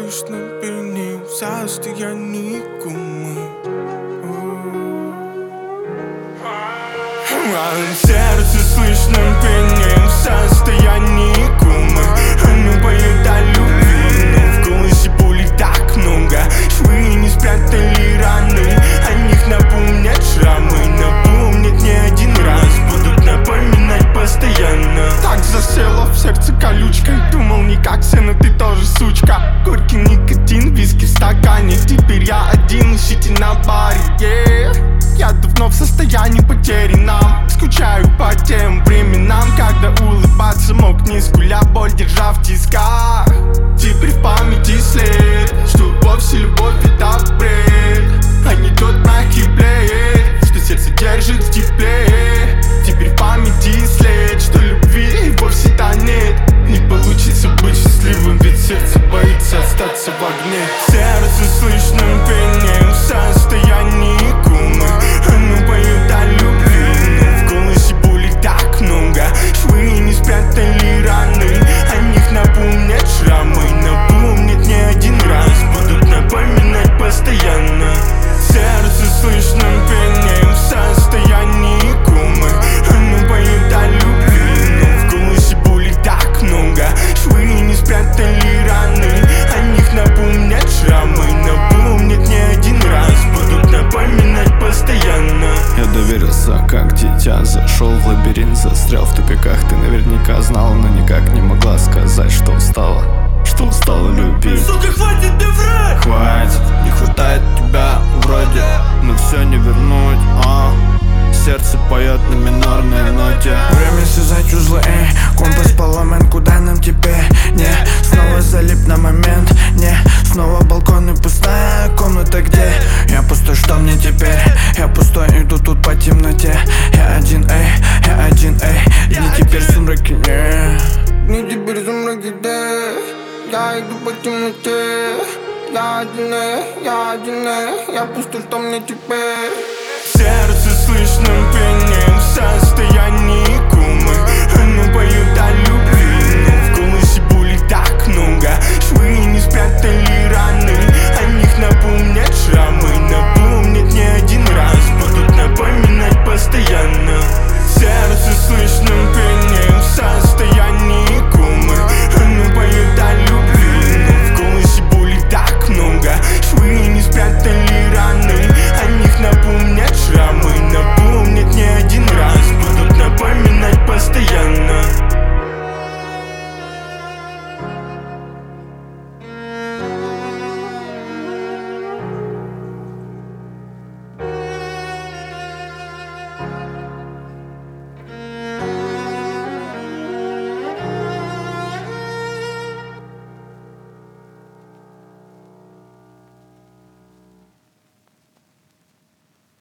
слышно пение в состоянии комы. Сердце слышно пение в состоянии комы. Оно поет о любви, но в голосе боли так много. Швы не спрятали раны, о них напомнят шрамы. Напомнят не один раз, будут напоминать постоянно. Так засела в сердце колючкой. Думал не как все, но ты тоже сучка. Горький никотин, виски в стакане. Теперь я один, ищите на баре, Я давно в состоянии потерянном. Скучаю по тем временам, когда улыбаться мог, не скуля боль, держа в тисках. Теперь в памяти след, что вовсе любовь это бред, а не тот мягкий плед, что сердце держит в тепле. Теперь в памяти след, что любви вовсе-то нет. Не получится быть счастливым, ведь сердце боится остаться в огне. Сердце слышно пение в состоянии комы. Оно поет о любви, но в голосе боли так много. Швы не спрятали раны, о них напомнят шрамы. Напомнят не один раз, будут напоминать постоянно. Сердце слышно пение в состоянии комы. Оно поет о любви, но в голосе боли так много. Швы не спрятали раны, о них напомнят шрамы. Напомнят не один раз, будут напоминать постоянно. Я доверился, как дитя, зашел в лабиринт, застрял в тупиках. Ты наверняка знала, но никак не могла сказать, что устала любить. Сука, хватит мне врать! Хватит, не хватает тебя вроде, но все не вернуть, Сердце поет на минорной ноте. Время связать узлы, компас поломан, куда нам теперь? Не, снова залип на момент, не, снова балкон и пустая комната, где я пустой, что мне теперь? Я пустой, иду тут по темноте. Я один, дни теперь в сумраке, Дни теперь в сумраке, я иду по темноте. Я один, я пустой, что мне теперь?